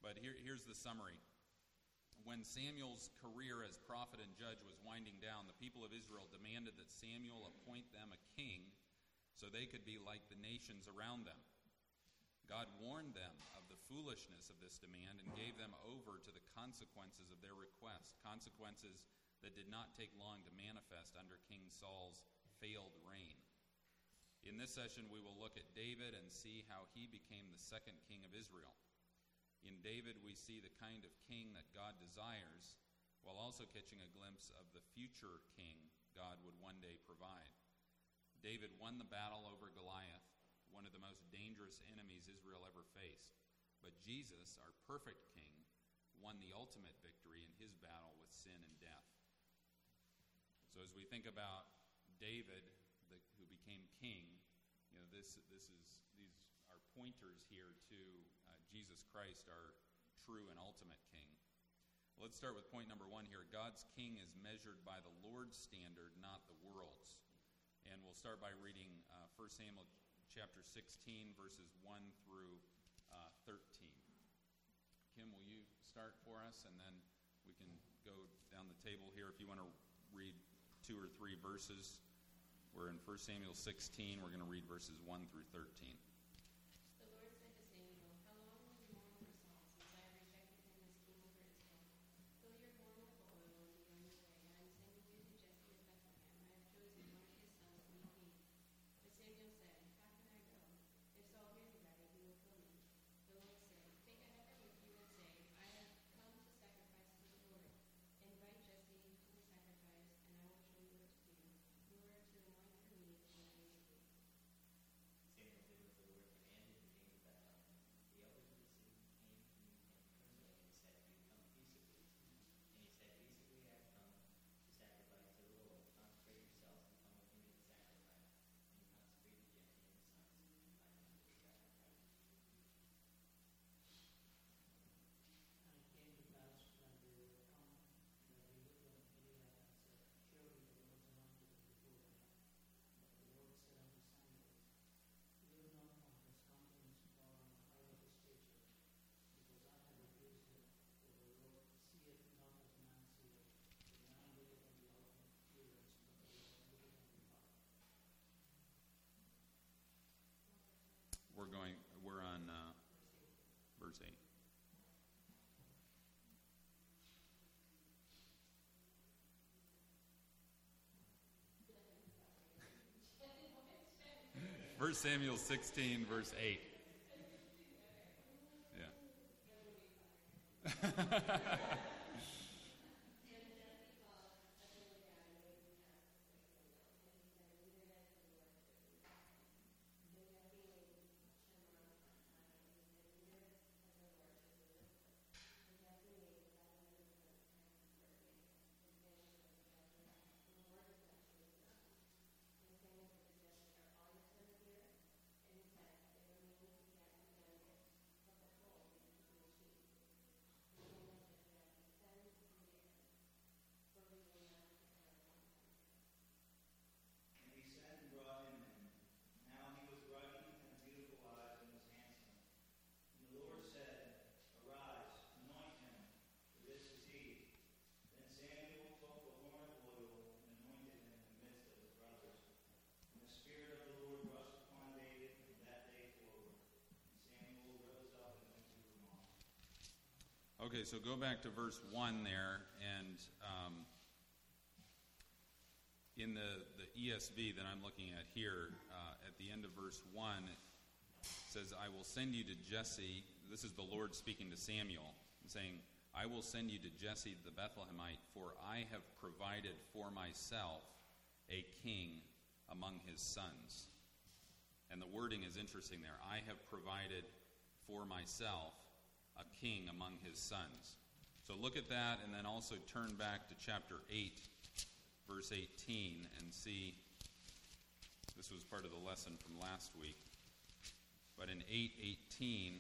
But here's the summary. When Samuel's career as prophet and judge was winding down, the people of Israel demanded that Samuel appoint them a king so they could be like the nations around them. God warned them of the foolishness of this demand and gave them over to the consequences of their request, consequences that did not take long to manifest under King Saul's failed reign. In this session, we will look at David and see how he became the second king of Israel. In David, we see the kind of king that God desires, while also catching a glimpse of the future king God would one day provide. David won the battle over Goliath, one of the most dangerous enemies Israel ever faced. But Jesus, our perfect king, won the ultimate victory in his battle with sin and death. So as we think about David, who became king, these are pointers here to Jesus Christ, our true and ultimate king. Let's start with point number 1 here. God's king is measured by the Lord's standard, not the world's. And we'll start by reading 1 Samuel chapter 16, verses 1 through 13. Kim, will you start for us? And then we can go down the table here. If you want to read 2 or 3 verses, we're in 1 Samuel 16. We're going to read verses 1 through 13. We're on verse 8. First Samuel 16, verse 8. Yeah. Okay, so go back to verse 1 there, and in the ESV that I'm looking at here, at the end of verse 1, it says, I will send you to Jesse. This is the Lord speaking to Samuel, saying, I will send you to Jesse the Bethlehemite, for I have provided for myself a king among his sons. And the wording is interesting there. I have provided for myself a king among his sons. So look at that, and then also turn back to chapter 8, verse 18, and see, this was part of the lesson from last week, but in 8:18,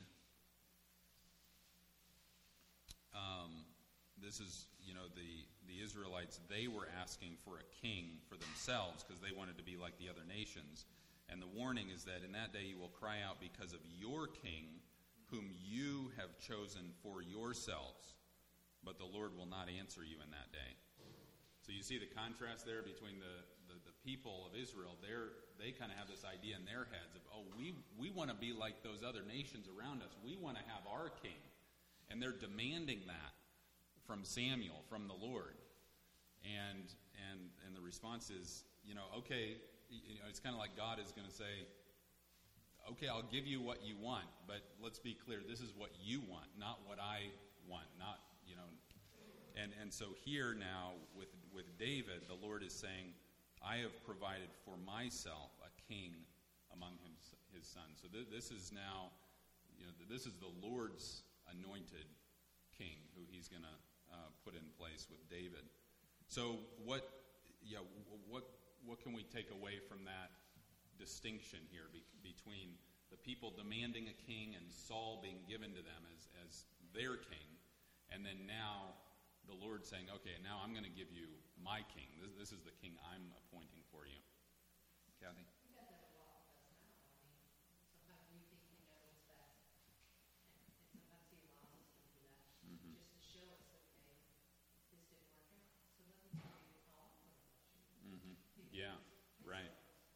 this is, the Israelites, they were asking for a king for themselves because they wanted to be like the other nations. And the warning is that in that day you will cry out because of your king whom you have chosen for yourselves, but the Lord will not answer you in that day. So you see the contrast there between the people of Israel. They kind of have this idea in their heads of, we want to be like those other nations around us. We want to have our king. And they're demanding that from Samuel, from the Lord. And the response is, okay, it's kind of like God is going to say, okay, I'll give you what you want, but let's be clear, this is what you want, not what I want, not, And so here now with David, the Lord is saying, I have provided for myself a king among his sons. So this is now, this is the Lord's anointed king who he's going to put in place with David. So what can we take away from that distinction here between the people demanding a king and Saul being given to them as their king, and then now the Lord saying, okay, now I'm going to give you my king. This is the king I'm appointing for you. Kathy? We got that a lot with us now. Sometimes we think we know what's best. And sometimes he allows us to do that just to show us, okay, this didn't work out. So let me tell you how I'm going to let you. Yeah, right.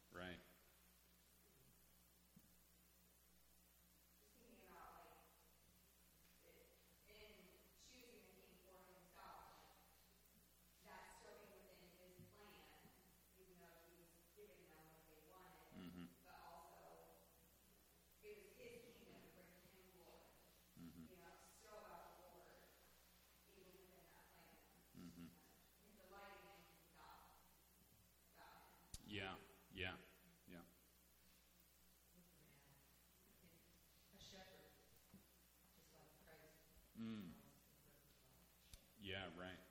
Thinking about in choosing a king for himself, that's serving within his plan, even though he was giving them what they wanted, but also it was his kingdom to bring him glory. Still about the Lord, even within that plan, and delighting in God, about him. Yeah. A shepherd, just like Christ. Yeah,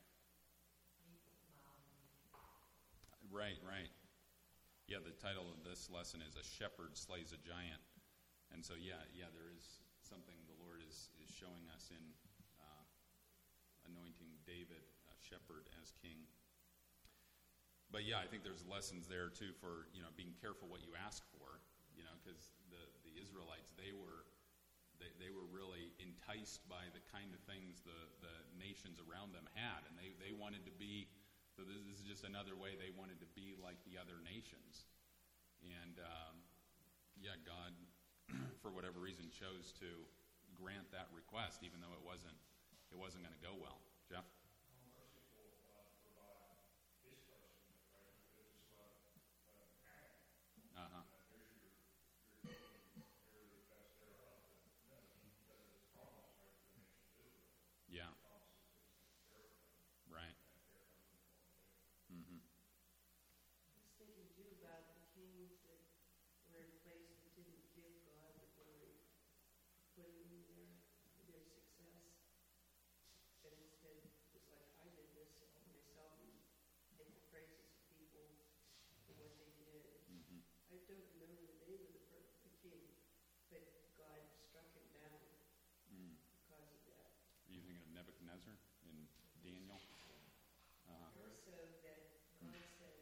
right. Right. Yeah, the title of this lesson is A Shepherd Slays a Giant. And so, yeah, there is something the Lord is showing us in anointing David, a shepherd, as king. But yeah, I think there's lessons there too for, being careful what you ask for, because the Israelites, they were really enticed by the kind of things the nations around them had, and they wanted to be. So this is just another way they wanted to be like the other nations. And, God, for whatever reason, chose to grant that request, even though it wasn't going to go well. Jeff? How merciful God provide his person, right? He could have just let him hang. There's your king, area that's thereof, that because it's promised, right, to the nation of Israel. Yeah. Promises to take care of them. Right. I was thinking too about the kings that were in place that didn't give God the glory, putting in their success. That instead was like, I did this all myself, and take the praises of people for what they did. I don't remember the name of the king, but God struck him down because of that. Are you thinking of Nebuchadnezzar in Daniel? Also that God said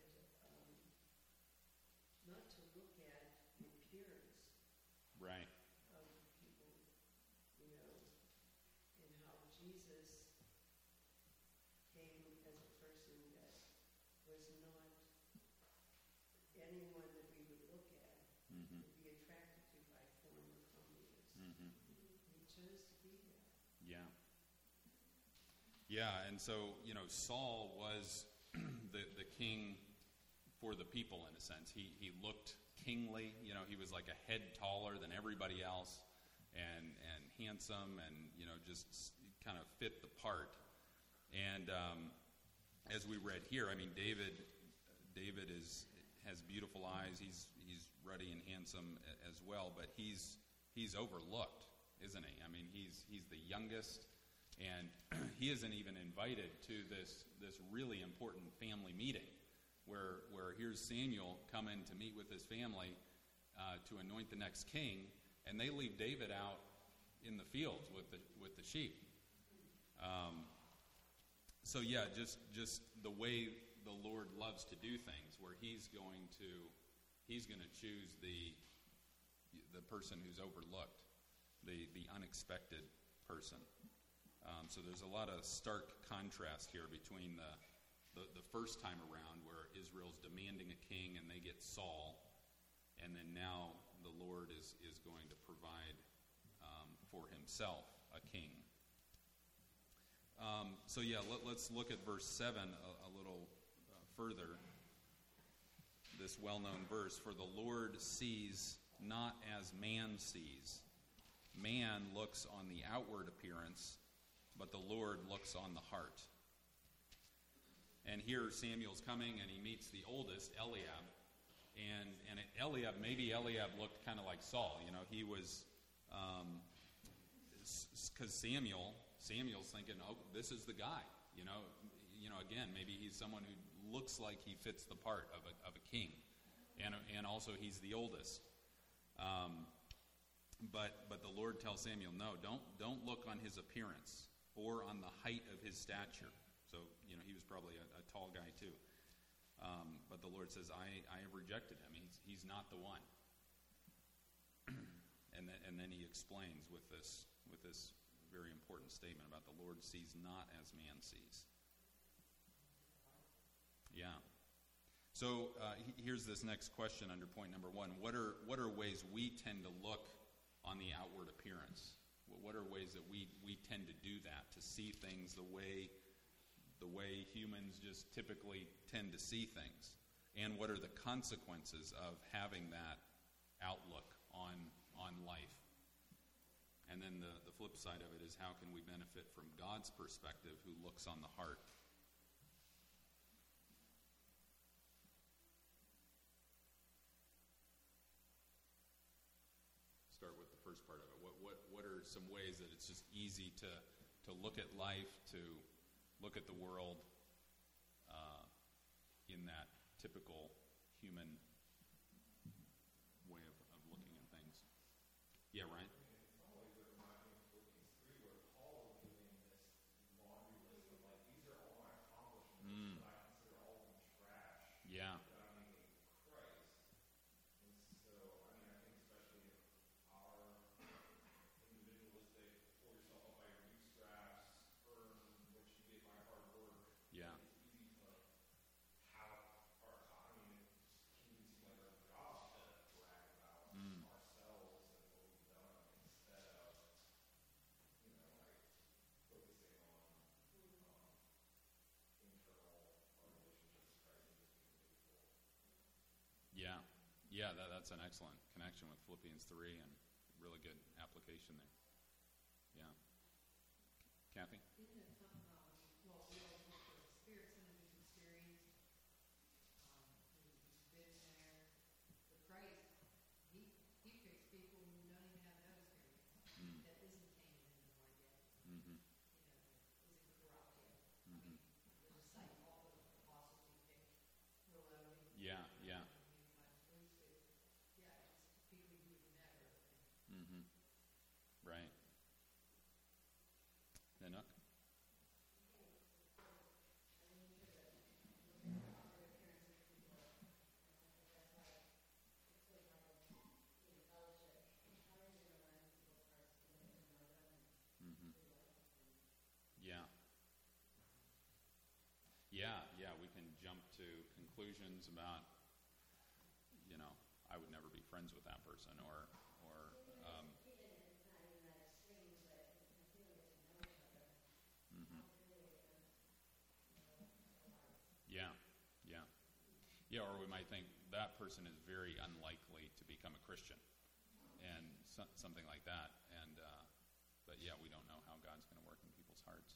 not to look at the appearance Right. of people, and how Jesus came as a person that was not anyone that we would look at, would be attracted to by form or comeliness. He chose to be that. Yeah, and so, Saul was the king for the people in a sense. He looked kingly, he was like a head taller than everybody else, and handsome, and, just kind of fit the part. And as we read here, I mean, David has beautiful eyes. He's ruddy and handsome as well, but he's overlooked, isn't he? I mean, he's the youngest, and he isn't even invited to this really important family meeting, where here's Samuel coming to meet with his family to anoint the next king, and they leave David out in the fields with the sheep. So yeah, just the way the Lord loves to do things, where he's going to choose the person who's overlooked. the unexpected person. So there's a lot of stark contrast here between the first time around where Israel's demanding a king and they get Saul, and then now the Lord is going to provide for himself a king. Let's look at verse 7 a little further. This well-known verse, "For the Lord sees not as man sees. Man looks on the outward appearance, but the Lord looks on the heart." And here Samuel's coming and he meets the oldest, Eliab. And maybe Eliab looked kind of like Saul. He was, because Samuel's thinking, oh, this is the guy. Again, maybe he's someone who looks like he fits the part of a king. And also he's the oldest. But the Lord tells Samuel, no, don't look on his appearance or on the height of his stature. So, he was probably a tall guy too. But the Lord says, I have rejected him. He's not the one. and then he explains with this very important statement about the Lord sees not as man sees. Yeah. So here's this next question under point number 1. What are ways we tend to look on the outward appearance? What are ways that we tend to do that, to see things the way humans just typically tend to see things? And what are the consequences of having that outlook on life? And then the flip side of it is, how can we benefit from God's perspective, who looks on the heart? Start with the first part of it. What are some ways that it's just easy to look at life, to look at the world in that typical human way of looking at things? Yeah, Ryan? Yeah. Yeah. Yeah, that's an excellent connection with Philippians 3 and really good application there. Yeah. Kathy? Isn't it something, we all look for Spirit-centered experience. He's been there. But Christ, he picks people who don't even have that experience. That isn't tainted anymore yet. Mm-hmm. Isn't corrupt yet. Mm-hmm. There's a site, all the apostles he picked. Yeah. Mm-hmm. Right. Nanook? Mm-hmm. Yeah, we can jump to conclusions about, I would never be friends with that person, or Yeah, or we might think that person is very unlikely to become a Christian, and something like that. And but yeah, we don't know how God's going to work in people's hearts.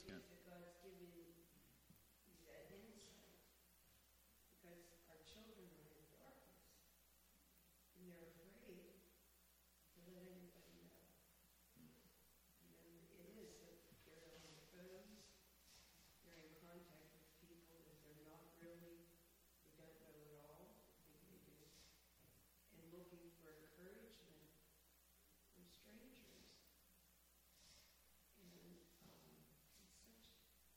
good. That God's giving that insight, because our children are in darkness, and they're afraid to let anybody know. And it is that they're on their phones, they're in contact with people that they're not really, they don't know at all, they just, and looking for encouragement from strangers. And it's such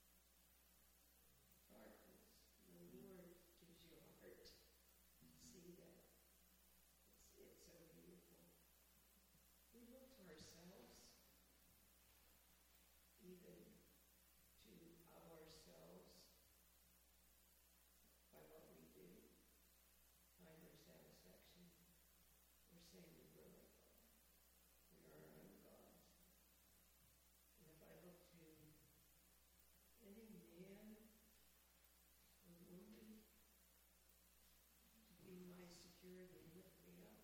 darkness. And the Lord gives you a heart to see that. It's so beautiful. We look to ourselves, even to ourselves, by what we do, find our satisfaction. We're saying we're like God. We are our own gods. And if I look to any man or woman to be my security and lift me up,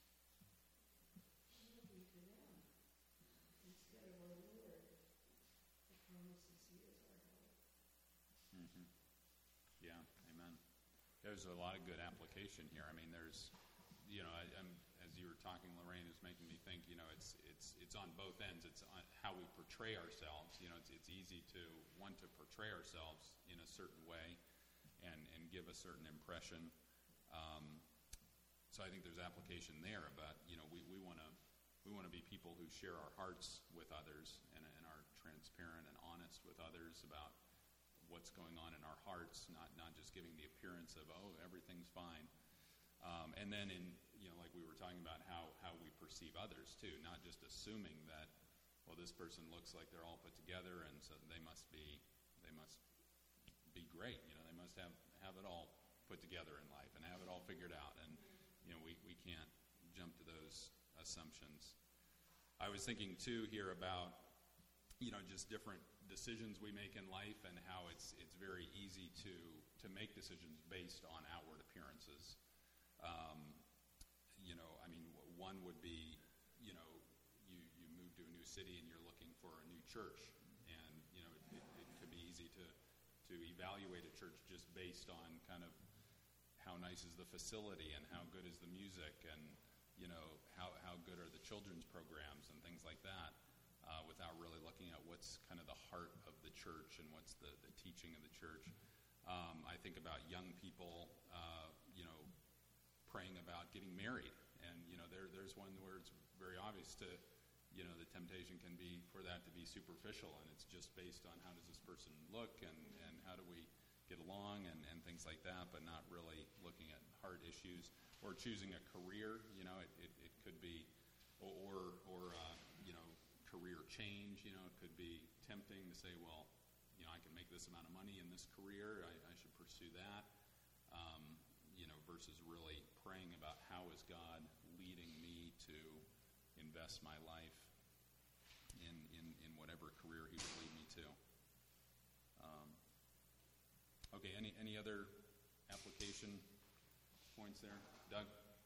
I'm looking to them instead of our Lord, who promises He is our help. Mm-hmm. Yeah, amen. There's a lot of good application here. I mean, there's, I'm, as you were talking, Lorraine, is making me think. It's on both ends. It's on how we portray ourselves. It's easy to want to portray ourselves in a certain way, and give a certain impression. So I think there's application there. But we want to be people who share our hearts with others and are transparent and honest with others about what's going on in our hearts, not just giving the appearance of, oh, everything's fine. And then like we were talking about how we perceive others too, not just assuming that, well, this person looks like they're all put together and so they must be great. They must have it all put together in life and have it all figured out. And we can't jump to those assumptions. I was thinking too here about just different decisions we make in life and how it's very easy to make decisions based on outward appearances. One would be, you move to a new city and you're looking for a new church, and it could be easy to evaluate a church just based on kind of how nice is the facility and how good is the music and how good are the children's programs and things like that. Without really looking at what's kind of the heart of the church and what's the teaching of the church. I think about young people, praying about getting married. And, there's one where it's very obvious the temptation can be for that to be superficial, and it's just based on how does this person look and how do we get along and things like that, but not really looking at heart issues. Or choosing a career, it could be, or career change, it could be tempting to say, well, I can make this amount of money in this career, I should pursue that, versus really praying about how is God leading me to invest my life in whatever career He would lead me to. Okay, any other application points there? Doug?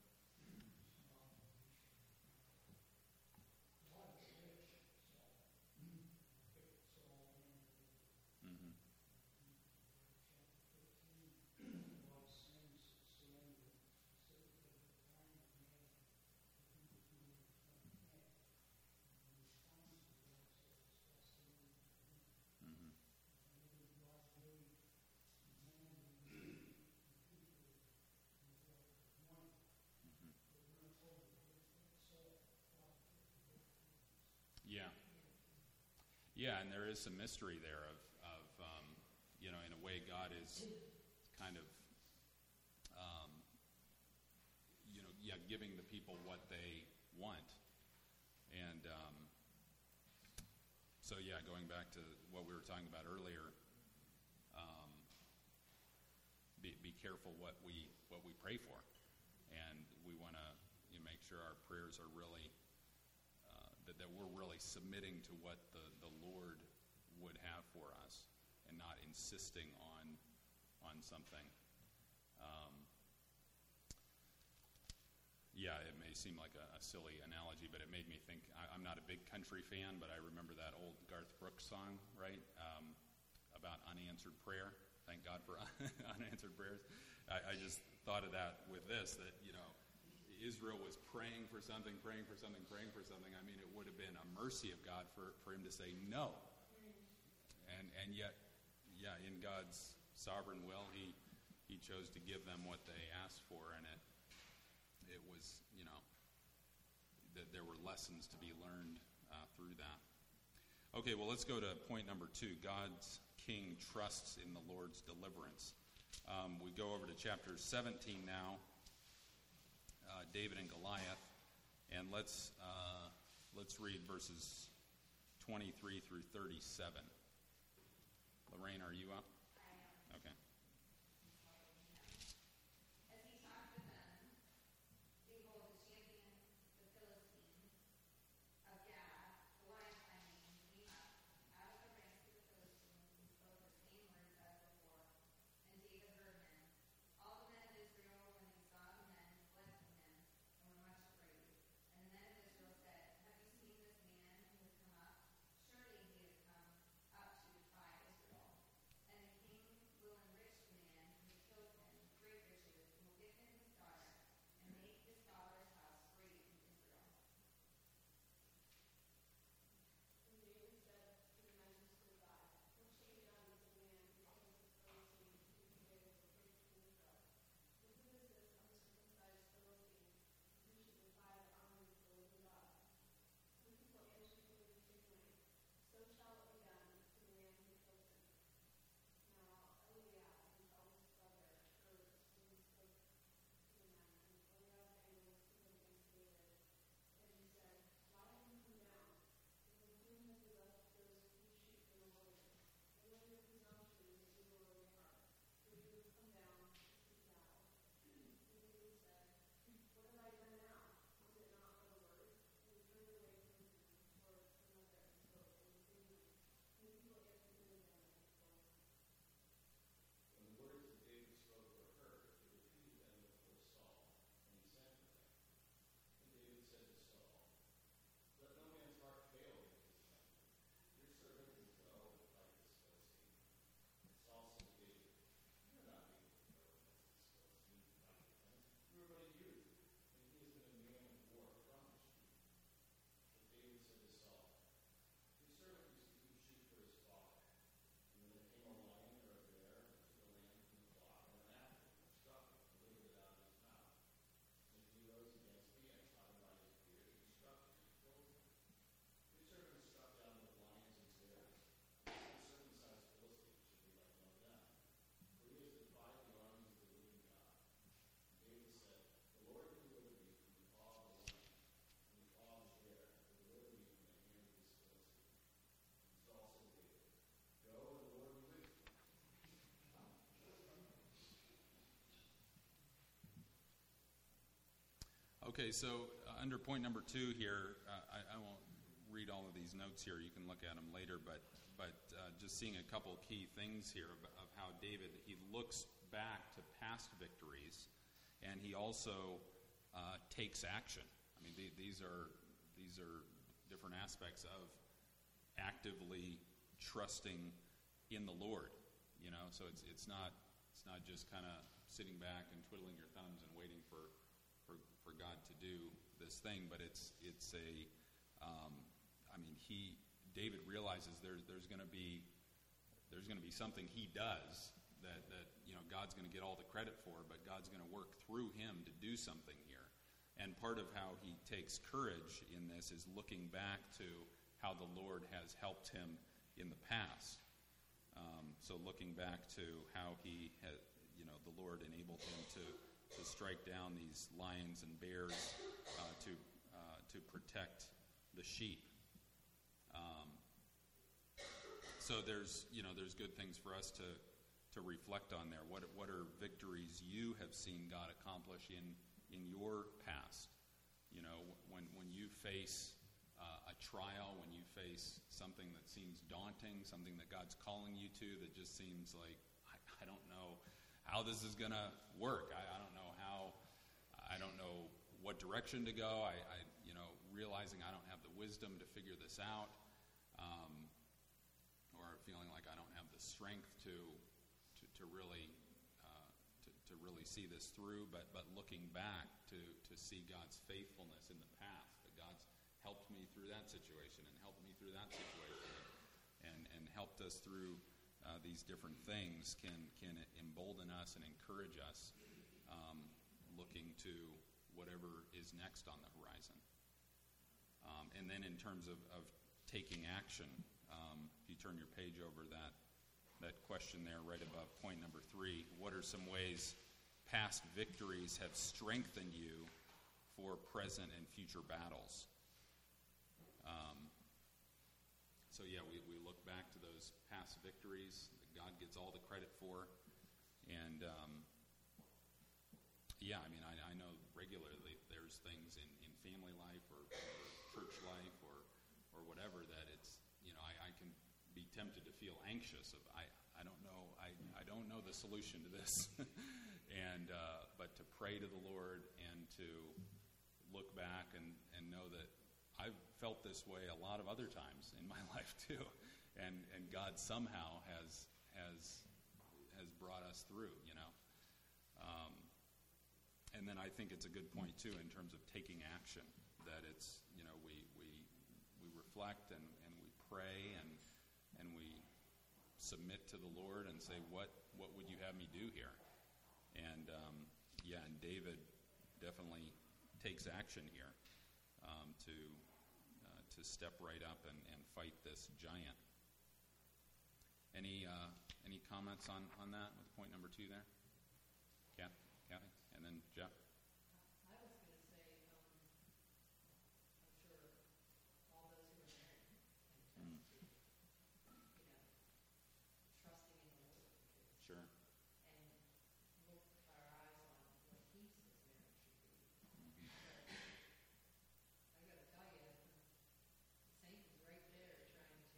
Yeah, and there is some mystery there of in a way God is kind of, giving the people what they want. And going back to what we were talking about earlier, be careful what we pray for. And we want to make sure our prayers are really that we're really submitting to what the Lord would have for us and not insisting on something. It may may seem like a silly analogy, but it made me think. I'm not a big country fan, but I remember that old Garth Brooks song, right, about unanswered prayer. Thank God for unanswered prayers. I just thought of that with this, that, Israel was praying for something. I mean, it would have been a mercy of God for him to say no. And yet, in God's sovereign will, he chose to give them what they asked for, and it was, that there were lessons to be learned through that. Okay, well, let's go to point number 2. God's king trusts in the Lord's deliverance. We go over to chapter 17 now, David and Goliath, and let's read verses 23 through 37. Lorraine, are you up? Okay. As he talked with them, behold, the champion, the Philistine of Gath, Goliath by name, came up out of the ranks of the Philistines and spoke the same words as before. And David heard him. All the men of Israel, when they saw the men, fled from him and were much afraid. And the men of Israel said, Have you seen this man who has come up? Surely he has come up to defy Israel. And the king will enrich the man who has killed him with great riches, and will give him his daughter, and make his father's house great in Israel. And David said to the men who stood by, What shall be done with the man who kills the Philistine, who committed a great sin for us? For who is this uncircumcised Philistine, who should defy the army of the living God? The people answered David quickly, So shall it be done to the man who kills him. Now Eliab, his eldest brother, heard when he spoke to the men, and Eliab's anger was kindled against David. And he said, Why have you come down? And with whom have you left those few sheep in the wilderness? And what your presumption that you will remember? For you have come down to see battle. And David said, What have I done now? Was it not but a word? And he turned away from him toward another and spoke, and he continued. And the people answered him again and spoke. When the words that David spoke were heard, he repeated them before Saul, and he sent for them. And David said to Saul, Let no man's heart fail me at this time. Your servant will go and fight this Philistine. And Saul said to David, You are not able to go against this Philistine to fight with him. You are but a youth, and he has been a man of war from the sheep. But David said to Saul, Your servant used to keep sheep for his father. And when there came a lion or a bear, and took a lamb from the flock, and went after him, and struck him, and delivered it out of his mouth. And if he rose against me, I caught him by his beard, and struck him, and killed him. Your servant struck down the lions and bears. The uncircumcised Philistine should be like one of them, for he has defied the armies of the living God. And David said, The Lord deliver me from the paw of the lion, from the paw of the bear, and deliver me from the hand of this Philistine. And Saul said to David, Go, and the Lord be with you. Okay, so under point number 2 here, I won't read all of these notes here. You can look at them later, but just seeing a couple key things here of how David, he looks back to past victories, and he also takes action. I mean, these are different aspects of actively trusting in the Lord. So it's not just kind of sitting back and twiddling your thumbs and waiting for God to do this thing, but David realizes there's going to be something he does that God's going to get all the credit for, but God's going to work through him to do something here. And part of how he takes courage in this is looking back to how the Lord has helped him in the past. So looking back to how he had, the Lord enabled him to strike down these lions and bears to protect the sheep. So there's good things for us to reflect on there. What are victories you have seen God accomplish in your past? When you face a trial, when you face something that seems daunting, something that God's calling you to that just seems like, I don't know how this is going to work. I don't know what direction to go. I realizing I don't have the wisdom to figure this out, or feeling like I don't have the strength to really see this through. But looking back to see God's faithfulness in the past, that God's helped me through that situation and helped me through that situation, and helped us through these different things can embolden us and encourage us, looking to whatever is next on the horizon. And then in terms of taking action, if you turn your page over, that question there right above point number 3, what are some ways past victories have strengthened you for present and future battles? So we look back to those past victories that God gets all the credit for, and I know regularly there's things in family life or church life or whatever that it's, I can be tempted to feel anxious of I don't know I don't know the solution to this, and but to pray to the Lord and to look back and know that I've felt this way a lot of other times in my life too, and God somehow has brought us through, and then I think it's a good point too in terms of taking action, that it's we reflect and we pray and we submit to the Lord and say, what would you have me do here? And and David definitely takes action here to step right up and fight this giant. Any comments on that with point number 2 there? Kathy? And then Jeff? I was going to say, I'm sure all those who are married can attest to, trusting in the Lord. Sure. And look our eyes on what He says marriage should be. I got to tell you, Satan is right there trying to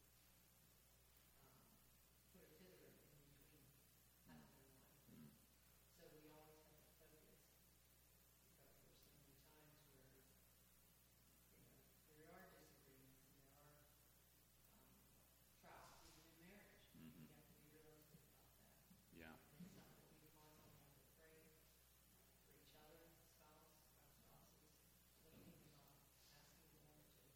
put a tether in between husband and wife. So we always have to focus, because there's so many times where there are disagreements and there are trials even in marriage. We have to be realistic about that. Yeah. And it's something we constantly have to pray for each other, our spouses, looking asking the Lord to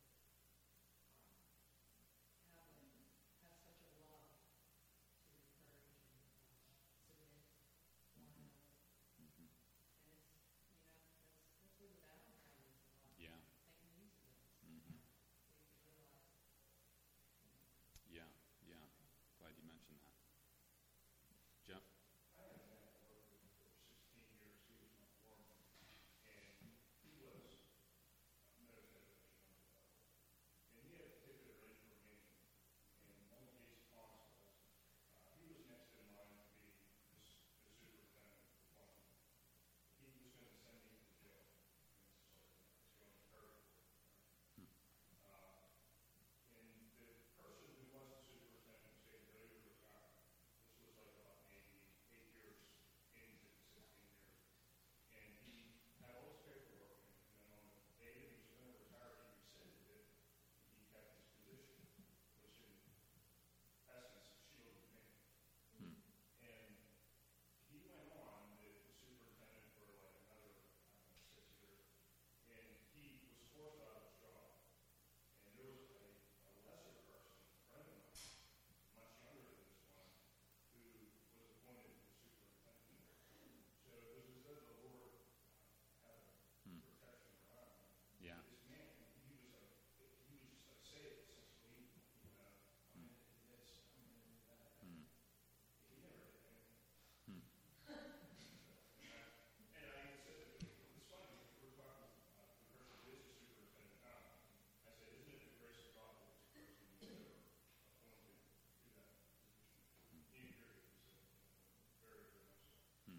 have such a love to encourage and submit one another. And it's, that's where the battleground is a lot. Yeah. Taking it easy with us. Mhm. We have to realize. Yeah. Glad you mentioned that. Jeff? I had a man I worked with for 16 years. He was my foreman, and he was meditative, and he had particular information. And one case upon us was he was next in line to be the superintendent of one. He was going to send me to jail. And it's going to hurt. And the person who was the superintendent was getting ready to retire. This was like about maybe 8 years into the 16 years. And he had all his paperwork, and then on the day that he was going to retire, he rescinded it. He kept his position, which in essence shielded me. And he went on, the superintendent, for like another 6 years. And he was forced out of his job. And there was a lesser person, a friend of mine, much younger than this one, who was appointed the superintendent. So it was as though the Lord had a protection around him. Yeah. This man, he would just say it essentially, I'm going to do this, I'm going to do that. He never did anything. And I said, it's funny, we're talking the person who is the superintendent now. I said, isn't it the grace of God that this person was ever appointed to that position? He agreed. He said, very, very much so.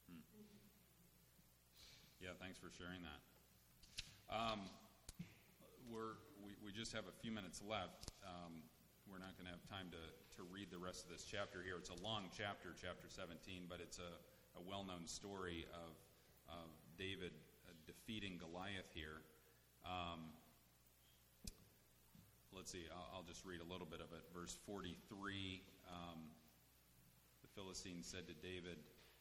Yeah, thanks for sharing that. We just have a few minutes left. We're not going to have time to read the rest of this chapter here. It's a long chapter, chapter 17, but it's a well-known story of David defeating defeating Goliath here. Let's see, I'll just read a little bit of it. Verse 43, the Philistine said to David,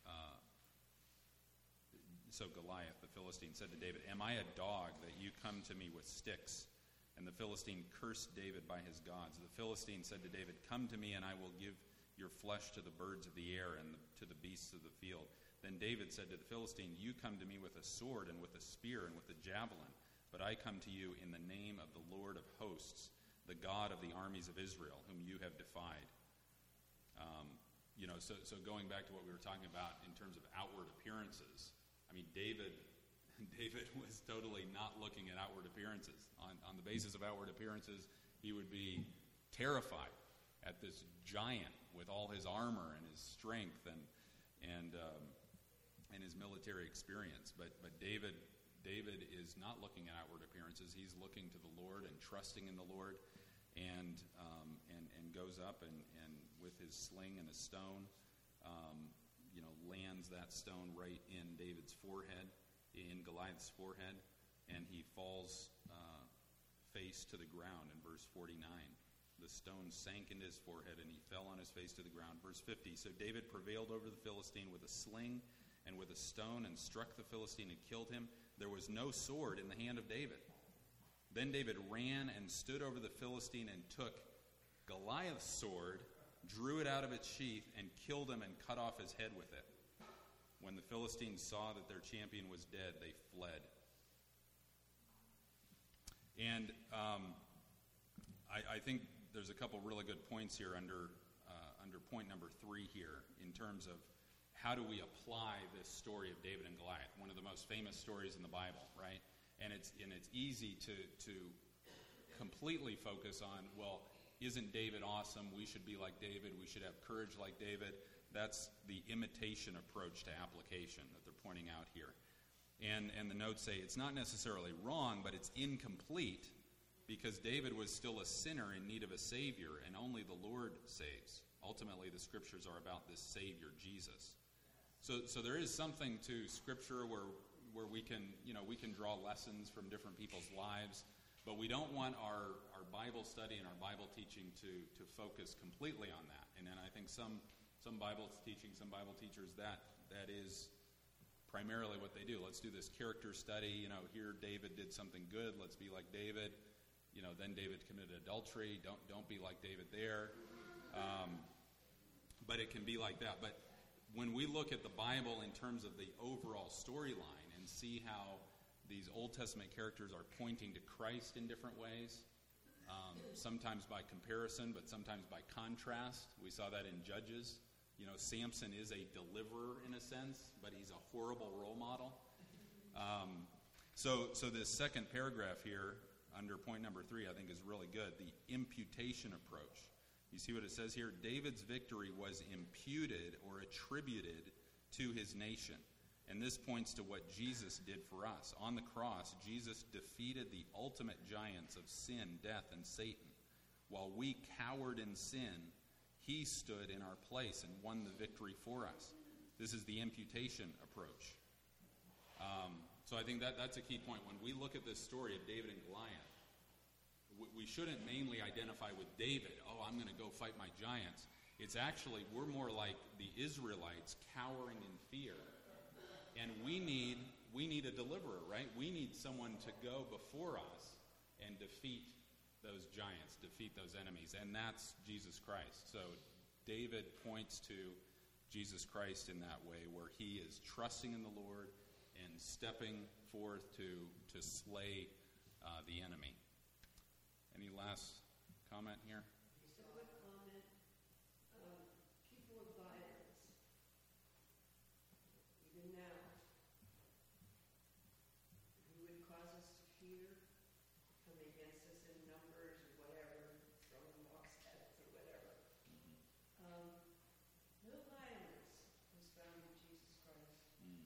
so Goliath, the Philistine, said to David, "Am I a dog that you come to me with sticks?" And the Philistine cursed David by his gods. The Philistine said to David, "Come to me, and I will give your flesh to the birds of the air and to the beasts of the field." Then David said to the Philistine, "You come to me with a sword and with a spear and with a javelin, but I come to you in the name of the Lord of hosts, the God of the armies of Israel, whom you have defied." So going back to what we were talking about in terms of outward appearances, I mean, David was totally not looking at outward appearances. On the basis of outward appearances, he would be terrified at this giant with all his armor and his strength and his military experience. But David is not looking at outward appearances. He's looking to the Lord and trusting in the Lord, and goes up and with his sling and a stone, lands that stone right in David's forehead, in Goliath's forehead, and he falls face to the ground in verse 49. The stone sank into his forehead, and he fell on his face to the ground. Verse 50, so David prevailed over the Philistine with a sling and with a stone, and struck the Philistine and killed him. There was no sword in the hand of David. Then David ran and stood over the Philistine and took Goliath's sword, drew it out of its sheath, and killed him and cut off his head with it. When the Philistines saw that their champion was dead, they fled. And I think there's a couple really good points here under point number 3 here in terms of how do we apply this story of David and Goliath, one of the most famous stories in the Bible, right? And it's easy to completely focus on, well, isn't David awesome? We should be like David. We should have courage like David. That's the imitation approach to application that they're pointing out here. And the notes say it's not necessarily wrong, but it's incomplete because David was still a sinner in need of a Savior, and only the Lord saves. Ultimately, the Scriptures are about this Savior, Jesus. So there is something to Scripture where we can draw lessons from different people's lives, but we don't want our Bible study and our Bible teaching to focus completely on that. And then I think some Bible teaching, some Bible teachers, that is primarily what they do. Let's do this character study. Here David did something good. Let's be like David. Then David committed adultery. Don't be like David there. But it can be like that. But when we look at the Bible in terms of the overall storyline and see how these Old Testament characters are pointing to Christ in different ways, sometimes by comparison, but sometimes by contrast. We saw that in Judges. Samson is a deliverer in a sense, but he's a horrible role model. So this second paragraph here, under point number 3, I think is really good. The imputation approach. You see what it says here? David's victory was imputed or attributed to his nation. And this points to what Jesus did for us. On the cross, Jesus defeated the ultimate giants of sin, death, and Satan. While we cowered in sin, he stood in our place and won the victory for us. This is the imputation approach. So I think that's a key point. When we look at this story of David and Goliath, we shouldn't mainly identify with David. Oh, I'm going to go fight my giants. It's actually, we're more like the Israelites cowering in fear. And we need a deliverer, right? We need someone to go before us and defeat those giants, defeat those enemies. And that's Jesus Christ. So David points to Jesus Christ in that way, where he is trusting in the Lord and stepping forth to slay the enemy. Any last comment here? Just a quick comment. People of violence, even now, who would cause us to fear, come against us in numbers or whatever, throwing rocks at us or whatever. No violence was found in Jesus Christ. And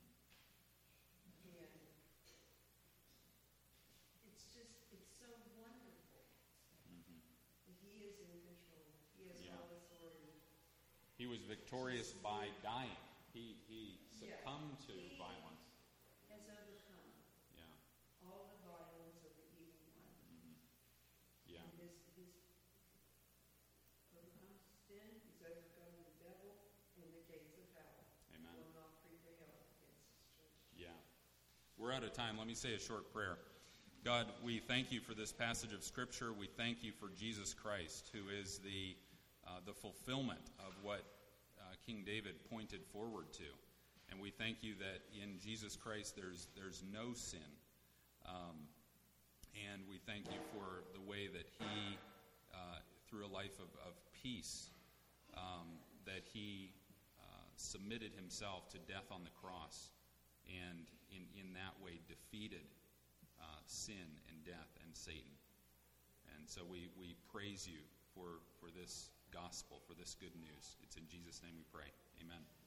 it's so wonderful that he is in control. He has all authority. He was victorious by dying. He succumbed to violence. Has overcome. Yeah. We're out of time. Let me say a short prayer. God, we thank you for this passage of Scripture. We thank you for Jesus Christ, who is the fulfillment of what King David pointed forward to. And we thank you that in Jesus Christ there's no sin. And we thank you for the way that he, through a life of peace, that he submitted himself to death on the cross, and in that way defeated sin and death and Satan. And so we praise you for this gospel, for this good news. It's in Jesus' name we pray. Amen.